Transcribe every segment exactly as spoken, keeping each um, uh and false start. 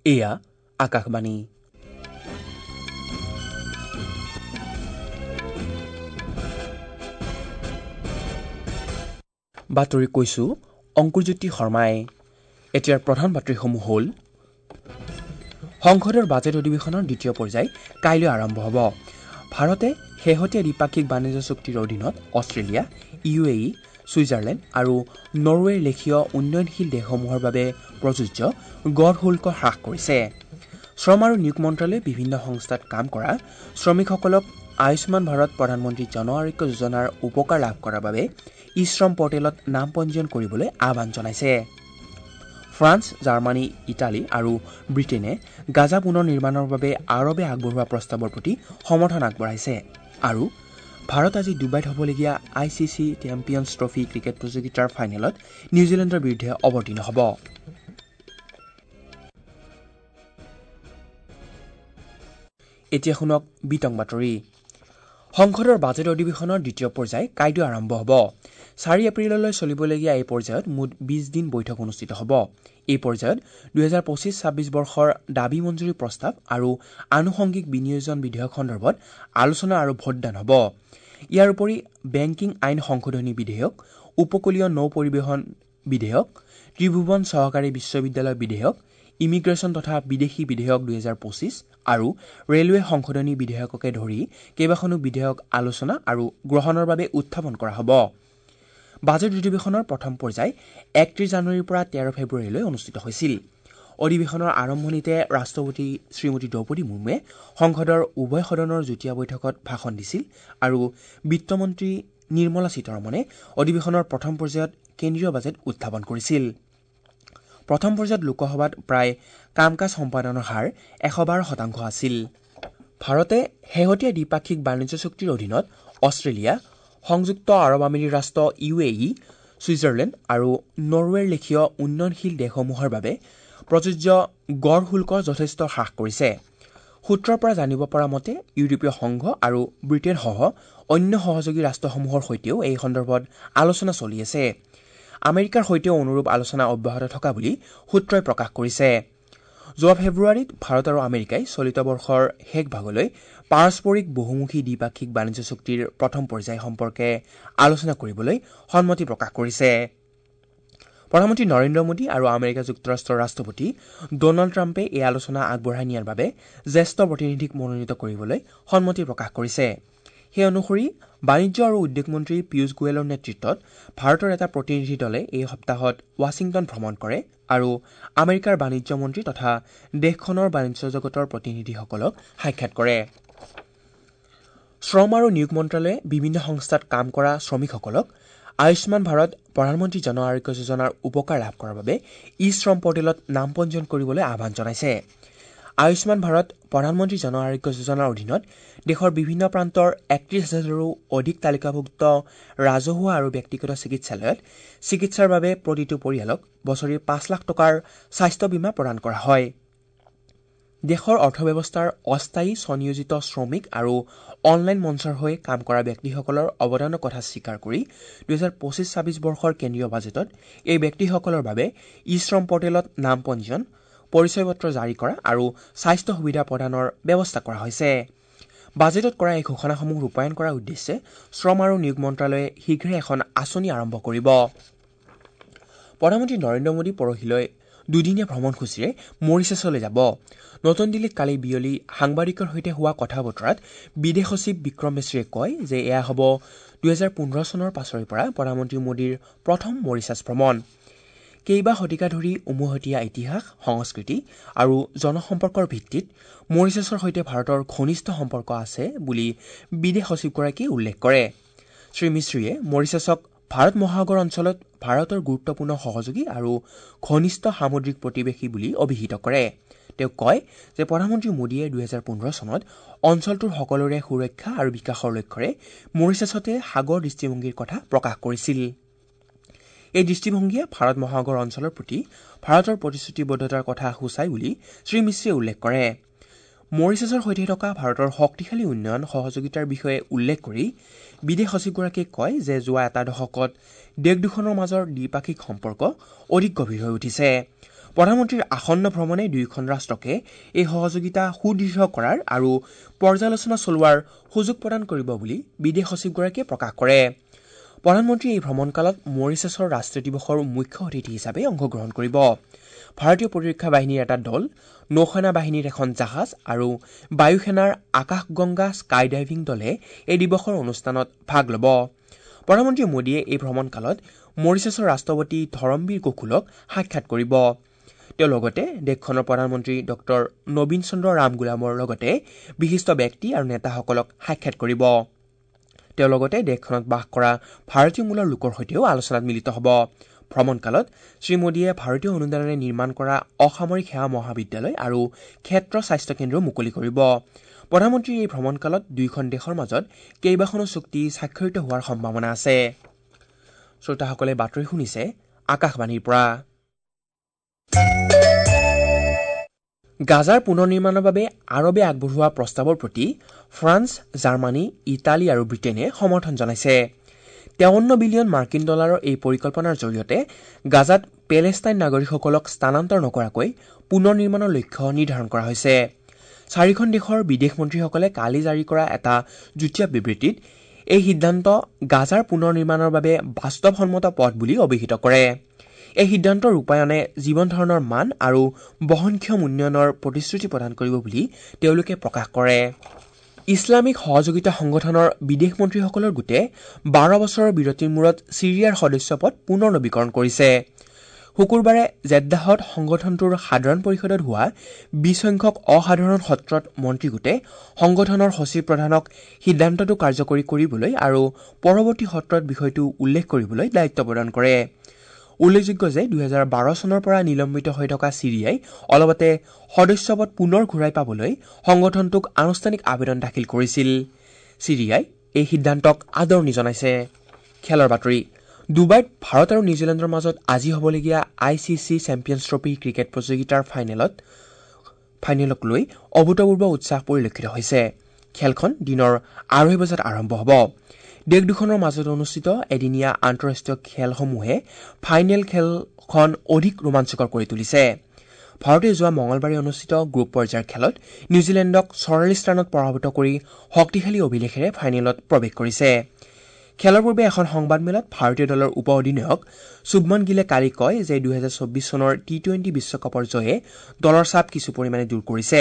এয়া আকাশবাণী। বাতৰি কৈছো অংকুৰজ্যোতি শৰ্মাই। এতিয়াৰ প্ৰধান বাতৰিসমূহ হ'ল, সংসদৰ বাজেট অধিৱেশনৰ দ্বিতীয় পৰ্যায় কাইলৈ আৰম্ভ হ'ব। ভাৰতে শেহতীয়া দ্বিপাক্ষিক বাণিজ্য চুক্তিৰ অধীনত Australia, U A E, Switzerland আৰু নৰৱেৰ লেখীয় উন্নয়নশীল দেশসমূহৰ বাবে প্ৰযোজ্য গড় শুল্ক হ্ৰাস কৰিছে। শ্ৰম আৰু নিয়োগ মন্ত্ৰালয়ে বিভিন্ন সংস্থাত কাম কৰা শ্ৰমিকসকলক আয়ুষ্মান ভাৰত প্ৰধানমন্ত্ৰী জন আৰোগ্য যোজনাৰ উপকাৰ লাভ কৰাৰ বাবে ই শ্ৰম পৰ্টেলত নাম পঞ্জীয়ন কৰিবলৈ আহ্বান জনাইছে। ফ্ৰান্স, জাৰ্মানী, ইটালী আৰু ব্ৰিটেইনে গাজা পুনৰ নিৰ্মাণৰ বাবে আৰবে আগবঢ়োৱা প্ৰস্তাৱৰ প্ৰতি সমৰ্থন আগবঢ়াইছে। আৰু ভাৰত আজি ডুবাইত হ'বলগীয়া I C C champions trophy cricket প্ৰতিযোগিতাৰ ফাইনেলত নিউজিলেণ্ডৰ বিৰুদ্ধে অৱতীৰ্ণ হ'ব। এতিয়া শুনক বিতং বাতৰি। সংসদৰ বাজেট অধিৱেশনৰ দ্বিতীয় পৰ্যায় কাইলৈ আৰম্ভ হ'ব। চাৰি এপ্ৰিললৈ চলিবলগীয়া এই পৰ্যায়ত মুঠ বিশ দিন বৈঠক অনুষ্ঠিত হ'ব। এই পৰ্যায়ত দুহেজাৰ পঁচিছ ছাব্বিছ বৰ্ষৰ দাবী মঞ্জুৰী প্ৰস্তাৱ আৰু আনুষংগিক বিনিয়োজন বিধেয়ক সন্দৰ্ভত আলোচনা আৰু ভোটদান হ'ব। ইয়াৰ উপৰি বেংকিং আইন সংশোধনী বিধেয়ক, উপকূলীয় নৌ পৰিবহণ বিধেয়ক, ত্ৰিভুৱন সহকাৰী বিশ্ববিদ্যালয় বিধেয়ক, ইমিগ্ৰেশ্যন তথা বিদেশী বিধেয়ক দুহেজাৰ পঁচিছ আৰু ৰেলৱে সংশোধনী বিধেয়ককে ধৰি কেইবাখনো বিধেয়ক আলোচনা আৰু গ্ৰহণৰ বাবে উত্থাপন কৰা হ'ব। বাজেট অধিৱেশনৰ প্ৰথম পৰ্যায় একত্ৰিছ জানুৱাৰীৰ পৰা তেৰ ফেব্ৰুৱাৰীলৈ অনুষ্ঠিত হৈছিল। অধিৱেশনৰ আৰম্ভণিতে ৰাষ্ট্ৰপতি শ্ৰীমতী দ্ৰৌপদী মুৰ্মুৱে সংসদৰ উভয় সদনৰ যুটীয়া বৈঠকত ভাষণ দিছিল আৰু বিত্তমন্ত্ৰী নিৰ্মলা সীতাৰমণে অধিৱেশনৰ প্ৰথম পৰ্যায়ত কেন্দ্ৰীয় বাজেট উত্থাপন কৰিছিল। প্ৰথম পৰ্যায়ত লোকসভাত প্ৰায় কাম কাজ সম্পাদনৰ হাৰ এশ বাৰ শতাংশ আছিল। ভাৰতে শেহতীয়া দ্বিপাক্ষিক বাণিজ্য চুক্তিৰ অধীনত অষ্ট্ৰেলিয়া, সংযুক্ত আৰব আমিৰি ৰাষ্ট্ৰ ইউ এ ই, ছুইজাৰলেণ্ড আৰু নৰৱেৰ লেখীয় উন্নয়নশীল দেশসমূহৰ বাবে প্ৰযোজ্য গড় শুল্ক যথেষ্ট হ্ৰাস কৰিছে। সূত্ৰৰ পৰা জানিব পৰা মতে ইউৰোপীয় সংঘ আৰু ব্ৰিটেইনসহ অন্য সহযোগী ৰাষ্ট্ৰসমূহৰ সৈতেও এই সন্দৰ্ভত আলোচনা চলি আছে। আমেৰিকাৰ সৈতেও অনুৰূপ আলোচনা অব্যাহত থকা বুলি সূত্ৰই প্ৰকাশ কৰিছে। যোৱা ফেব্ৰুৱাৰীত ভাৰত আৰু আমেৰিকাই চলিত বৰ্ষৰ শেষ ভাগলৈ পাৰস্পৰিক বহুমুখী দ্বিপাক্ষিক বাণিজ্য চুক্তিৰ প্ৰথম পৰ্যায় সম্পৰ্কে আলোচনা কৰিবলৈ সন্মতি প্ৰকাশ কৰিছে। প্ৰধানমন্ত্ৰী নৰেন্দ্ৰ মোদী আৰু আমেৰিকা যুক্তৰাষ্ট্ৰৰ ৰাষ্ট্ৰপতি ডনাল্ড ট্ৰাম্পে এই আলোচনা আগবঢ়াই নিয়াৰ বাবে জ্যেষ্ঠ প্ৰতিনিধিক মনোনীত কৰিবলৈ সন্মতি প্ৰকাশ কৰিছে। সেই অনুসৰি বাণিজ্য আৰু উদ্যোগ মন্ত্ৰী পীয়ুষ গোৱেলৰ নেতৃত্বত ভাৰতৰ এটা প্ৰতিনিধি দলে এই সপ্তাহত ৱাশ্বিংটন ভ্ৰমণ কৰে আৰু আমেৰিকাৰ বাণিজ্য মন্ত্ৰী তথা দেশখনৰ বাণিজ্য জগতৰ প্ৰতিনিধিসকলক সাক্ষাৎ কৰে। শ্ৰম আৰু নিয়োগ মন্ত্ৰালয়ে বিভিন্ন সংস্থাত কাম কৰা শ্ৰমিকসকলক আয়ুষ্মান ভাৰত প্ৰধানমন্ত্ৰী জন আৰোগ্য যোজনাৰ উপকাৰ লাভ কৰাৰ বাবে ই শ্ৰম পৰ্টেলত নাম পঞ্জীয়ন কৰিবলৈ আহ্বান জনাইছে। আয়ুষ্মান ভাৰত প্ৰধানমন্ত্ৰী জন আৰোগ্য যোজনাৰ অধীনত দেশৰ বিভিন্ন প্ৰান্তৰ একত্ৰিশ হাজাৰৰো অধিক তালিকাভুক্ত ৰাজহুৱা আৰু ব্যক্তিগত চিকিৎসালয়ত চিকিৎসাৰ বাবে প্ৰতিটো পৰিয়ালক বছৰি পাঁচ লাখ টকাৰ স্বাস্থ্য বীমা প্ৰদান কৰা হয়। দেশৰ অৰ্থব্যৱস্থাৰ অস্থায়ী স্বনিয়োজিত শ্ৰমিক আৰু অনলাইন মঞ্চৰ হৈ কাম কৰা ব্যক্তিসকলৰ অৱদানৰ কথা স্বীকাৰ কৰি দুহেজাৰ পঁচিছ ছাব্বিছ বৰ্ষৰ কেন্দ্ৰীয় বাজেটত এই ব্যক্তিসকলৰ বাবে ই শ্ৰম পৰ্টেলত নাম পঞ্জীয়ন, পৰিচয় পত্ৰ জাৰি কৰা আৰু স্বাস্থ্য সুবিধা প্ৰদানৰ ব্যৱস্থা কৰা হৈছে। বাজেটত কৰা এই ঘোষণাসমূহ ৰূপায়ণ কৰাৰ উদ্দেশ্যে শ্ৰম আৰু নিয়োগ মন্ত্ৰালয়ে শীঘ্ৰে এখন আঁচনি আৰম্ভ কৰিব। প্ৰধানমন্ত্ৰী নৰেন্দ্ৰ মোদী পৰহিলৈ দুদিনীয়া ভ্ৰমণসূচীৰে মৰিছাছলৈ যাব। নতুন দিল্লীত কালি বিয়লি সাংবাদিকৰ সৈতে হোৱা কথা বতৰাত বিদেশ সচিব বিক্ৰম মিশ্ৰীয়ে কয় যে এয়া হ'ব দুহেজাৰ পোন্ধৰ চনৰ পাছৰে পৰা প্ৰধানমন্ত্ৰী মোদীৰ প্ৰথম মৰিছাছ ভ্ৰমণ। কেইবা শতিকা ধৰি উমৈহতীয়া ইতিহাস, সংস্কৃতি আৰু জনসম্পৰ্কৰ ভিত্তিত মৰিছাছৰ সৈতে ভাৰতৰ ঘনিষ্ঠ সম্পৰ্ক আছে বুলি বিদেশ সচিবগৰাকীয়ে উল্লেখ কৰে। শ্ৰী মিশ্ৰীয়ে মৰিছাছক ভাৰত মহাসাগৰ অঞ্চলত ভাৰতৰ গুৰুত্বপূৰ্ণ সহযোগী আৰু ঘনিষ্ঠ সামুদ্ৰিক প্ৰতিবেশী বুলি অভিহিত কৰে। তেওঁ কয় যে প্ৰধানমন্ত্ৰী মোদীয়ে দুহেজাৰ পোন্ধৰ চনত অঞ্চলটোৰ সকলোৰে সুৰক্ষা আৰু বিকাশৰ লক্ষ্যৰে মৰিছাছতে সাগৰ দৃষ্টিভংগীৰ কথা প্ৰকাশ কৰিছিল। এই দৃষ্টিভংগীয়ে ভাৰত মহাসাগৰ অঞ্চলৰ প্ৰতি ভাৰতৰ প্ৰতিশ্ৰুতিবদ্ধতাৰ কথা সূচায় বুলি শ্ৰী মিশ্ৰীয়ে উল্লেখ কৰে। মৰিছাছৰ সৈতে থকা ভাৰতৰ শক্তিশালী উন্নয়ন সহযোগিতাৰ বিষয়ে উল্লেখ কৰি বিদেশ সচিবগৰাকীয়ে কয় যে যোৱা এটা দশকত দেশ দুখনৰ মাজৰ দ্বিপাক্ষিক সম্পৰ্ক অধিক গভীৰ হৈ উঠিছে। প্ৰধানমন্ত্ৰীৰ আসন্ন ভ্ৰমণে দুয়োখন ৰাষ্ট্ৰকে এই সহযোগিতা সুদৃঢ় কৰাৰ আৰু পৰ্যালোচনা চলোৱাৰ সুযোগ প্ৰদান কৰিব বুলি বিদেশ সচিবগৰাকীয়ে প্ৰকাশ কৰে। প্ৰধানমন্ত্ৰীয়ে এই ভ্ৰমণকালত মৰিছাছৰ ৰাষ্ট্ৰীয় দিৱসৰ মুখ্য অতিথি হিচাপে অংশগ্ৰহণ কৰিব। ভাৰতীয় প্ৰতিৰক্ষা বাহিনীৰ এটা দল, নৌসেনা বাহিনীৰ এখন জাহাজ আৰু বায়ুসেনাৰ আকাশগংগা স্কাই ডাইভিং দলে এই দিৱসৰ অনুষ্ঠানত ভাগ ল'ব। প্ৰধানমন্ত্ৰী মোদীয়ে এই ভ্ৰমণকালত মৰিছাছৰ ৰাষ্ট্ৰপতি ধৰমবীৰ গকুলক সাক্ষাৎ কৰিব। তেওঁ লগতে দেশখনৰ প্ৰধানমন্ত্ৰী ডক্টৰ নবীন চন্দ্ৰ ৰামগুলামৰ লগতে বিশিষ্ট ব্যক্তি আৰু নেতাসকলক সাক্ষাৎ কৰিব। তেওঁ লগতে দেশখনত বাস কৰা ভাৰতীয় মূলৰ লোকৰ সৈতেও আলোচনাত মিলিত হ'ব। ভ্ৰমণকালত শ্ৰীমোদীয়ে ভাৰতীয় অনুদানেৰে নিৰ্মাণ কৰা অসামৰিক সেৱা মহাবিদ্যালয় আৰু ক্ষেত্ৰ স্বাস্থ্য কেন্দ্ৰ মুকলি কৰিব। প্ৰধানমন্ত্ৰীৰ এই ভ্ৰমণকালত দুয়োখন দেশৰ মাজত কেইবাখনো চুক্তি স্বাক্ষৰিত হোৱাৰ সম্ভাৱনা আছে। শ্ৰোতাসকলে বাতৰি শুনিছে আকাশবাণীৰ পৰা। গাজাৰ পুনৰ নিৰ্মাণৰ বাবে আৰবে আগবঢ়োৱা প্ৰস্তাৱৰ প্ৰতি ফ্ৰান্স, জাৰ্মানী, ইটালী আৰু ব্ৰিটেইনে সমৰ্থন জনাইছে। তেৱন্ন বিলিয়ন মাৰ্কিন ডলাৰৰ এই পৰিকল্পনাৰ জৰিয়তে গাজাত পেলেষ্টাইন নাগৰিকসকলক স্থানান্তৰ নকৰাকৈ পুনৰ নিৰ্মাণৰ লক্ষ্য নিৰ্ধাৰণ কৰা হৈছে। চাৰিখন দেশৰ বিদেশ মন্ত্ৰীসকলে কালি জাৰি কৰা এটা যুটীয়া বিবৃতিত এই সিদ্ধান্ত গাজাৰ পুনৰ নিৰ্মাণৰ বাবে বাস্তৱসন্মত পথ বুলি অভিহিত কৰে। এই সিদ্ধান্তৰ ৰূপায়ণে জীৱন ধাৰণৰ মান আৰু বহনক্ষম উন্নয়নৰ প্ৰতিশ্ৰুতি প্ৰদান কৰিব বুলি তেওঁলোকে প্ৰকাশ কৰে। ইছলামিক সহযোগিতা সংগঠনৰ বিদেশ মন্ত্ৰীসকলৰ গোটে বাৰ বছৰৰ বিৰতিৰ মূৰত ছিৰিয়াৰ সদস্যপদ পুনৰ নৱীকৰণ কৰিছে। শুকুৰবাৰে জেদ্দাহত সংগঠনটোৰ সাধাৰণ পৰিষদত হোৱা বিশ সংখ্যক অসাধাৰণ সত্ৰত মন্ত্ৰীগোটে সংগঠনৰ সচিব প্ৰধানক সিদ্ধান্তটো কাৰ্যকৰী কৰিবলৈ আৰু পৰৱৰ্তী সত্ৰত বিষয়টো উল্লেখ কৰিবলৈ দায়িত্ব প্ৰদান কৰে। উল্লেখযোগ্য যে দুহেজাৰ বাৰ চনৰ পৰা নিলম্বিত হৈ থকা ছিৰিয়াই অলপতে সদস্যপদ পুনৰ ঘূৰাই পাবলৈ সংগঠনটোক আনুষ্ঠানিক আবেদন দাখিল কৰিছিল। ছিৰিয়াই এই সিদ্ধান্তক আদৰণি জনাইছে। খেলৰ বাতৰি। ডুবাইত ভাৰত আৰু নিউজিলেণ্ডৰ মাজত আজি হ'বলগীয়া I C C champions trophy cricket প্ৰতিযোগিতাৰ ফাইনেলত ফাইনেলক লৈ অভূতপূৰ্ব উৎসাহ পৰিলক্ষিত হৈছে। খেলখন দিনৰ আঢ়ৈ বজাত আৰম্ভ হ'ব। দেশ দুখনৰ মাজত অনুষ্ঠিত এদিনীয়া আন্তঃৰাষ্ট্ৰীয় খেলসমূহে ফাইনেল খেলখন অধিক ৰোমাঞ্চকৰ কৰি তুলিছে। ভাৰতে যোৱা মঙলবাৰে অনুষ্ঠিত গ্ৰুপ পৰ্যায়ৰ খেলত নিউজিলেণ্ডক চৌৰাল্লিছ ৰানত পৰাভূত কৰি শক্তিশালী অভিলেখেৰে ফাইনেলত প্ৰৱেশ কৰিছে। খেলৰ পূৰ্বে এখন সংবাদমেলত ভাৰতীয় দলৰ উপ অধিনায়ক শুভমন গিলে কালি কয় যে দুহেজাৰ চৌবিশ চনৰ টি টুৱেণ্টি বিশ্বকাপৰ জয়ে দলৰ চাপ কিছু পৰিমাণে দূৰ কৰিছে।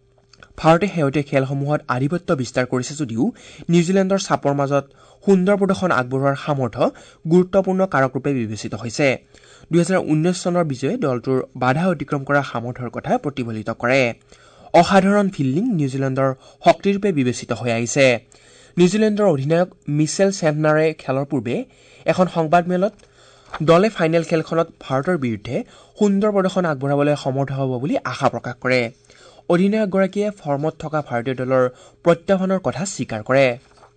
ভাৰতে শেহতীয়া খেলসমূহত আধিপত্য বিস্তাৰ কৰিছে যদিও নিউজিলেণ্ডৰ চাপৰ মাজত সুন্দৰ প্ৰদৰ্শন আগবঢ়োৱাৰ সামৰ্থ্য গুৰুত্বপূৰ্ণ কাৰকৰূপে বিবেচিত হৈছে। দুহেজাৰ ঊনৈশ চনৰ বিজয়ে দলটোৰ বাধা অতিক্ৰম কৰা সামৰ্থ্যৰ কথা প্ৰতিফলিত কৰে। অসাধাৰণ ফিল্ডিং নিউজিলেণ্ডৰ শক্তিৰূপে বিবেচিত হৈ আহিছে। নিউজিলেণ্ডৰ অধিনায়ক মিচেল চেণ্টনাৰে খেলৰ পূৰ্বে এখন সংবাদমেলত দলে ফাইনেল খেলখনত ভাৰতৰ বিৰুদ্ধে সুন্দৰ প্ৰদৰ্শন আগবঢ়াবলৈ সমৰ্থ হ'ব বুলি আশা প্ৰকাশ কৰে। অধিনায়কগৰাকীয়ে ফৰ্মত থকা ভাৰতীয় দলৰ প্ৰত্যাহ্বানৰ কথা স্বীকাৰ কৰে।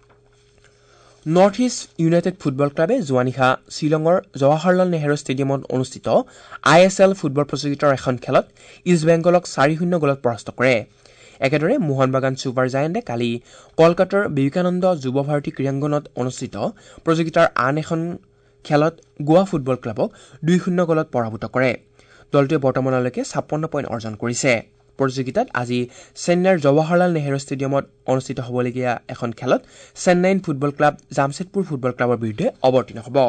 নৰ্থ ইষ্ট ইউনাইটেড ফুটবল ক্লাবে যোৱা নিশা শ্বিলঙৰ জৱাহৰলাল নেহৰু ষ্টেডিয়ামত অনুষ্ঠিত আই এছ এল ফুটবল প্ৰতিযোগিতাৰ এখন খেলত ইষ্ট বেংগলক চাৰি শূন্য গলত পৰাস্ত কৰে। একেদৰে মোহন বাগান ছুপাৰ জায়েণ্টে কালি কলকাতাৰ বিবেকানন্দ যুৱ ভাৰতী ক্ৰীড়াংগনত অনুষ্ঠিত প্ৰতিযোগিতাৰ আন এখন খেলত গোৱা ফুটবল ক্লাবক দুই শূন্য গলত পৰাভূত কৰে। দলটোৱে বৰ্তমানলৈকে ছাপন্ন পইণ্ট অৰ্জন কৰিছে। প্ৰতিযোগিতাত আজি চেন্নাইৰ জৱাহৰলাল নেহৰু ষ্টেডিয়ামত অনুষ্ঠিত হ'বলগীয়া এখন খেলত Chennaiyin football club Jamshedpur football ক্লাবৰ বিৰুদ্ধে অৱতীৰ্ণ হ'ব।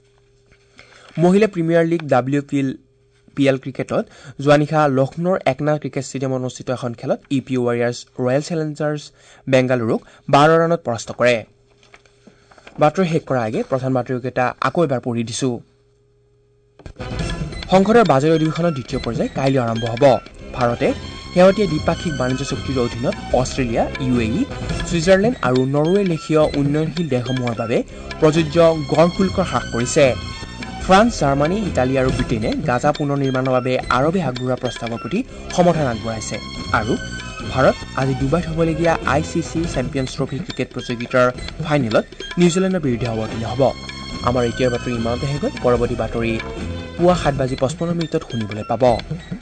মহিলা premier league W P L P L ক্ৰিকেটত যোৱা নিশা লক্ষ্ণৌৰ একনাথ ক্ৰিকেট ষ্টেডিয়ামত অনুষ্ঠিত এখন খেলত U P Warriors Royal Challengers বেংগালুৰুক বাৰ ৰানত পৰাস্ত কৰে। বাতৰি শেষ কৰাৰ আগে প্ৰধান বাতৰিকেইটা আকৌ এবাৰ পঢ়ি দিছো। সংসদৰ বাজেট অধিৱেশনৰ দ্বিতীয় পৰ্যায় কাইলৈ আৰম্ভ হ'ব। ভাৰতে শেহতীয়া দ্বিপাক্ষিক বাণিজ্য চুক্তিৰ অধীনত Australia, U A E, Switzerland আৰু নৰৱে লেখীয় উন্নয়নশীল দেশসমূহৰ বাবে প্ৰযোজ্য গড় শুল্ক হ্ৰাস কৰিছে। ফ্ৰান্স, জাৰ্মানী, ইটালী আৰু ব্ৰিটেইনে গাজা পুনৰ নিৰ্মাণৰ বাবে আৰবে আগবঢ়োৱা প্ৰস্তাৱৰ প্ৰতি সমৰ্থন আগবঢ়াইছে। আৰু ভাৰত আজি ডুবাইত হ'বলগীয়া I C C champions trophy cricket প্ৰতিযোগিতাৰ ফাইনেলত নিউজিলেণ্ডৰ বিৰুদ্ধে অৱতীৰ্ণ হ'ব। আমাৰ এতিয়াৰ বাতৰি ইমানতে শেষ হ'ল। পৰৱৰ্তী বাতৰি পুৱা সাত বাজি পঁচপন্ন মিনিটত শুনিবলৈ পাব।